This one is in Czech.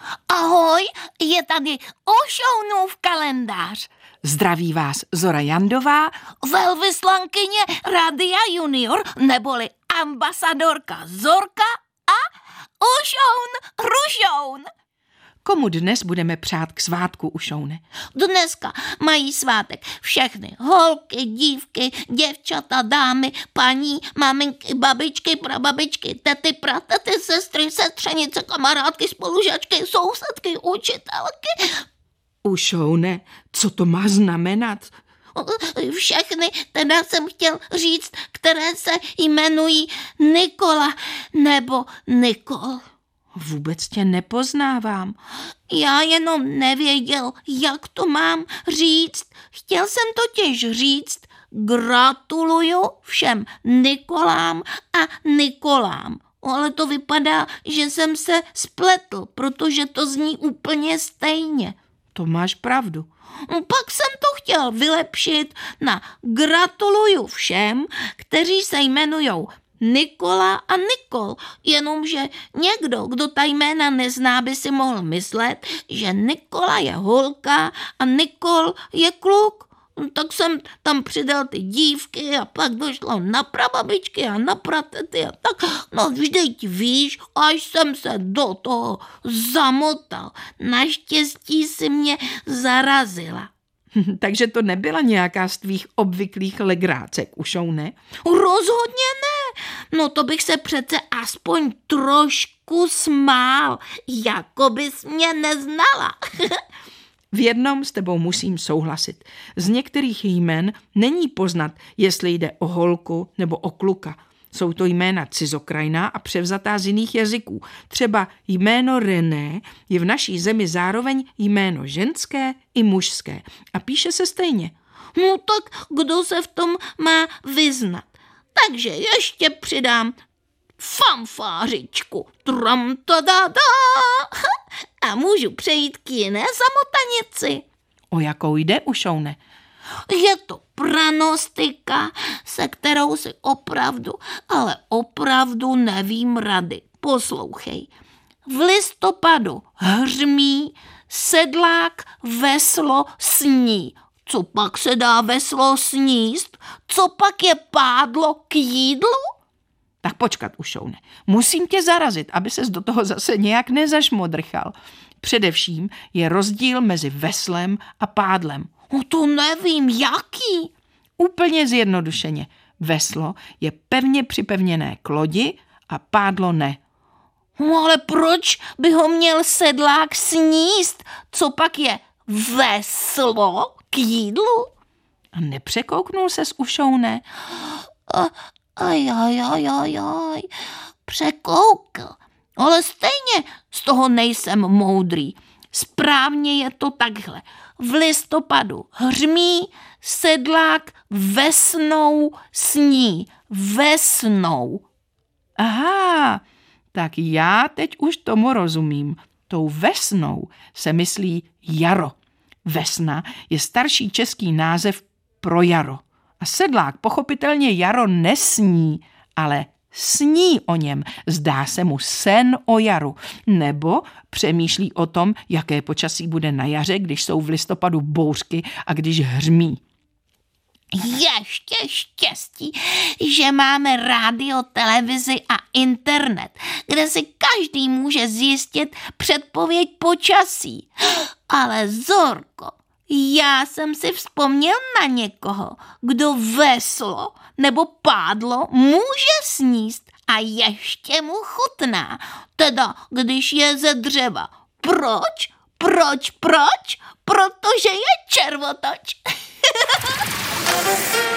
Ahoj, je tady Ušounův kalendář. Zdraví vás Zora Jandová, velvyslankyně Radia Junior, neboli ambasadorka Zorka a Ušoun Rušoun. Komu dnes budeme přát k svátku, Ušoune? Dneska mají svátek všechny holky, dívky, děvčata, dámy, paní, maminky, babičky, prababičky, tety, pratety, sestry, sestřenice, kamarádky, spolužačky, sousedky, učitelky. Ušoune, co to má znamenat? Všechny, teda jsem chtěl říct, které se jmenují Nikola nebo Nikol. Vůbec tě nepoznávám. Já jenom nevěděl, jak to mám říct. Chtěl jsem totiž říct, gratuluju všem Nikolám a Nikolám. Ale to vypadá, že jsem se spletl, protože to zní úplně stejně. To máš pravdu. Pak jsem to chtěl vylepšit na gratuluju všem, kteří se jmenujou Nikola a Nikol, jenomže někdo, kdo ta jména nezná, by si mohl myslet, že Nikola je holka a Nikol je kluk. Tak jsem tam přidal ty dívky a pak došlo na prababičky a na pratety a tak. No vždyť víš, až jsem se do toho zamotal. Naštěstí si mě zarazila. Takže to nebyla nějaká z tvých obvyklých legrácek, Ušoune? Rozhodně ne. No to bych se přece aspoň trošku smál, jako bys mě neznala. V jednom s tebou musím souhlasit. Z některých jmen není poznat, jestli jde o holku nebo o kluka. Jsou to jména cizokrajná a převzatá z jiných jazyků. Třeba jméno René je v naší zemi zároveň jméno ženské i mužské. A píše se stejně. No tak kdo se v tom má vyznat? Takže ještě přidám fanfářičku. Tram-ta-da-da. A můžu přejít k jiné zamotanici. O jakou jde, Ušoune? Je to pranostika, se kterou si opravdu, ale opravdu nevím rady. Poslouchej. V listopadu hřmí, sedlák veslo sní. Co pak se dá veslo sníst? Co pak je pádlo k jídlu? Tak počkat, Ušoune. Musím tě zarazit, aby ses do toho zase nějak nezašmodrchal. Především je rozdíl mezi veslem a pádlem. No to nevím, jaký? Úplně zjednodušeně. Veslo je pevně připevněné k lodi a pádlo ne. No ale proč by ho měl sedlák sníst? Co pak je veslo k jídlu? A nepřekouknul ses, Ušoune? Ajajajajaj, překoukl. Ale stejně z toho nejsem moudrý. Správně je to takhle. V listopadu hřmí, sedlák vesnou sní. Vesnou. Aha, tak já teď už tomu rozumím. Tou vesnou se myslí jaro. Vesna je starší český název pro jaro. A sedlák pochopitelně jaro nesní, ale sní o něm, zdá se mu sen o jaru, nebo přemýšlí o tom, jaké počasí bude na jaře, když jsou v listopadu bouřky a když hřmí. Ještě štěstí, že máme rádio, televizi a internet, kde si každý může zjistit předpověď počasí. Ale Zorko, já jsem si vzpomněl na někoho, kdo veslo nebo pádlo může sníst a ještě mu chutná. Teda, když je ze dřeva. Proč? Protože je červotoč.